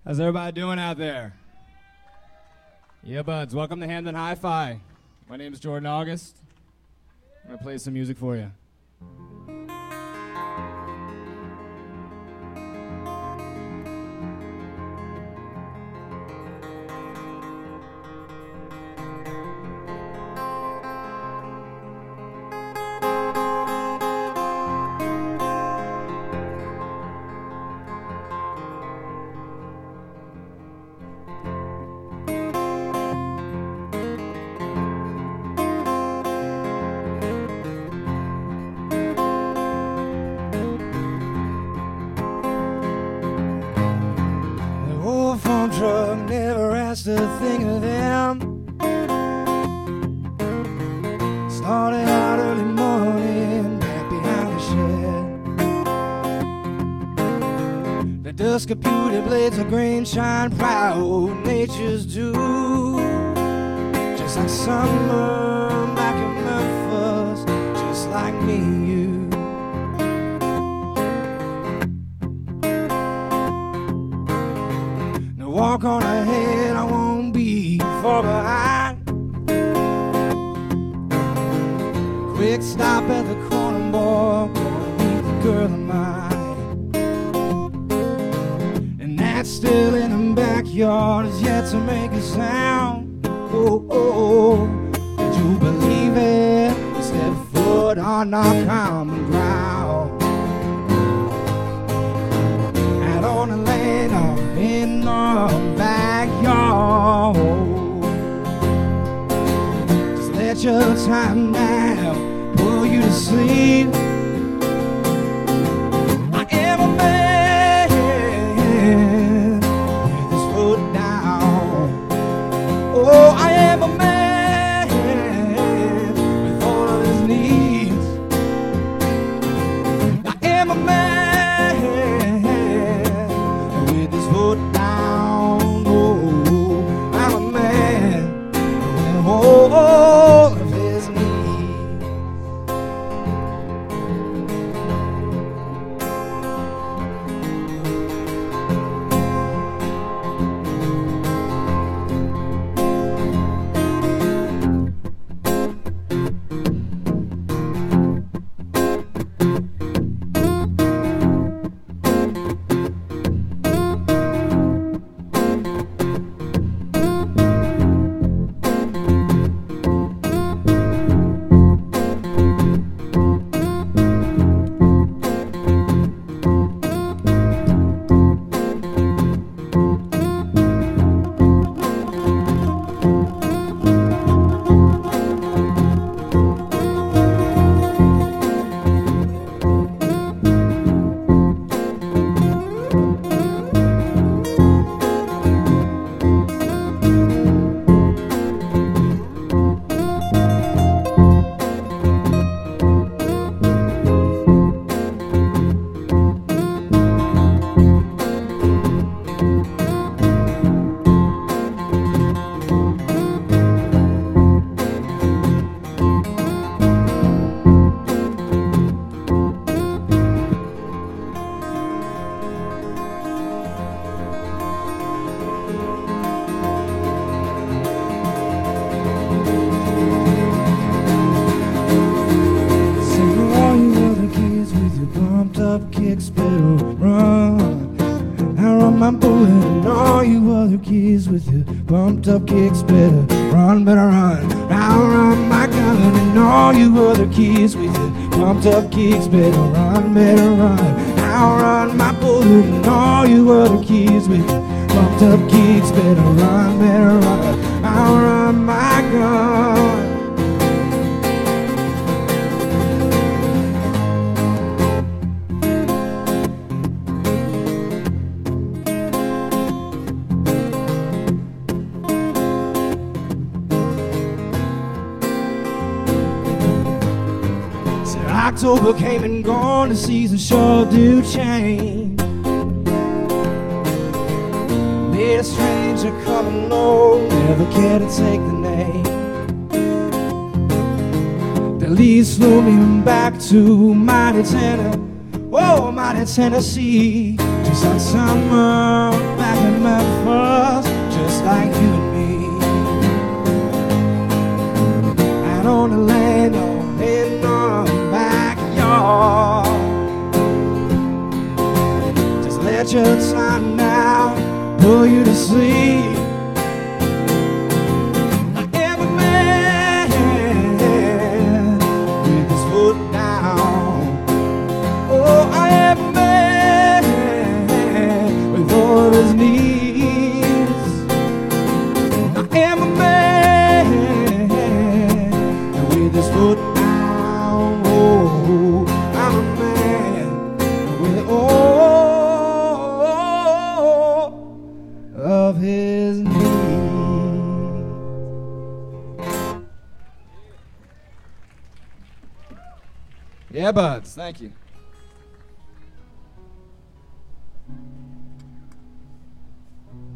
How's everybody doing out there? Yeah, buds. Welcome to Hamden Hi-Fi. My name is Jordan August. I'm going to play some music for you. Truck never asked a thing of them. Started out early morning back behind the shed. The dusky beauty blades of grain shine proud, nature's due. Just like summer back in Memphis, just like me and you. Walk on ahead, I won't be far behind. Quick stop at the corner, boy, gonna meet the girl of mine. And that still in the backyard is yet to make a sound. Oh, oh, oh, did you believe it? Step foot on our common ground. Out on the lane or in the backyard, just let your time now pull you to sleep. I am a man with his foot down. Oh, I am a man with all of his needs. I am a man with his foot down. Oh, I'm a man with all of his needs. Kicks better run. I run my bullet, and all you other kids with your bumped up kicks better run, better run. I run my gun, and all you other kids with your bumped up kicks better run, better run. I run my bullet, and all you other kids with your bumped up kicks better run, better run. I run my gun. October came and gone, the season sure do change. Made a stranger come along, never cared to take the name. The leaves flew me back to mighty tenor. Oh, mighty Tennessee, just like summer back in Memphis, just like you and me. Out on the land or in the backyard, just let your time now pull you to sleep. Every man with his foot down. Oh, I am a man with all of his needs. I am a man with his foot down. Oh, I'm a man with all of his needs. Yeah, buds. Thank you.